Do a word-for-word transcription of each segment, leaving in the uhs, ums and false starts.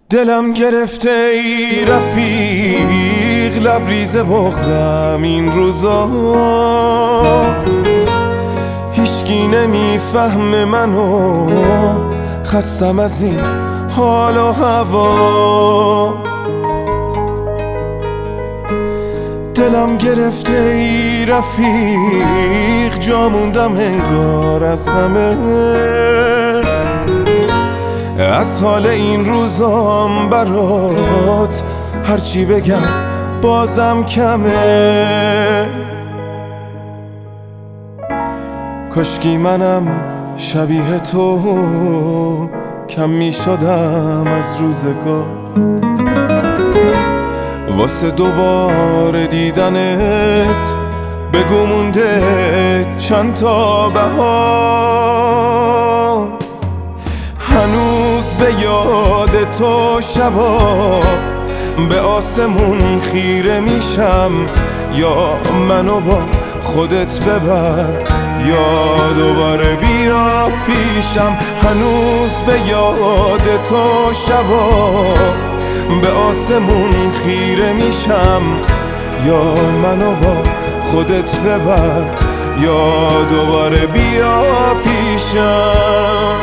دلم گرفته ای رفیق، لبریز بغضم این روزا، هیچکی نمیفهم منو، خستم از این حال و هوا. دلم گرفته ای رفیق، جا موندم انگار از همه، از حال این روزام برات هرچی بگم بازم کمه. کاشکی منم شبیه تو کم می شدم از روزگار، واسه دوباره دیدنت بگو مونده چند تا بهار. هنوز به یاد تو شبا به آسمون خیره میشم، یا منو با خودت ببر یا دوباره بیا پیشم. هنوز به یاد تو شبا به آسمون خیره میشم، یا منو با خودت ببر یا دوباره بیا پیشم.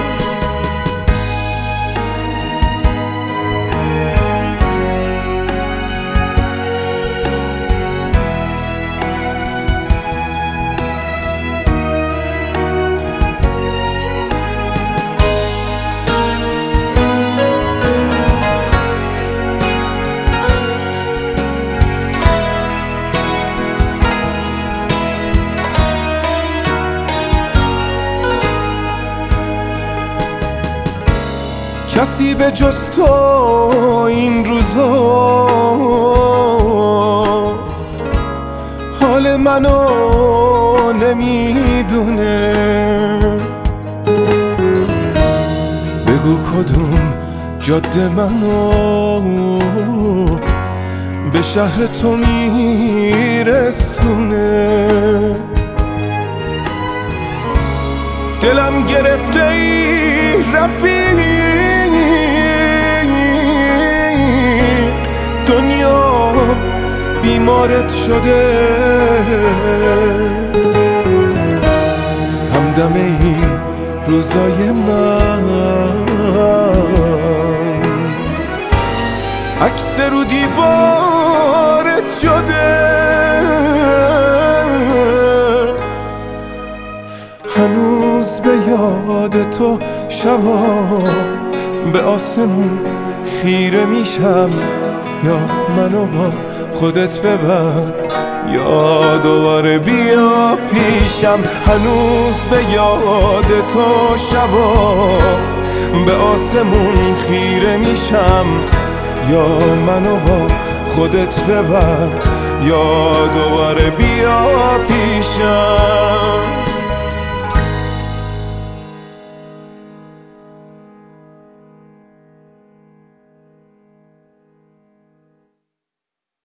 کسی به جز تو این روزا حال منو نمیدونه. بگو کدوم جاده منو به شهر تو میرسونه. دلم گرفته ای رفیق، دنیا بیمارت شده، همدم این روزای من عکس رو دیوارت شده. هنوز به یاد تو شبا به آسمون خیره میشم، یا منو با خودت ببر یا دوباره بیا پیشم. هنوز به یاد تو شبا به آسمون خیره میشم، یا منو با خودت ببر یا دوباره بیا پیشم.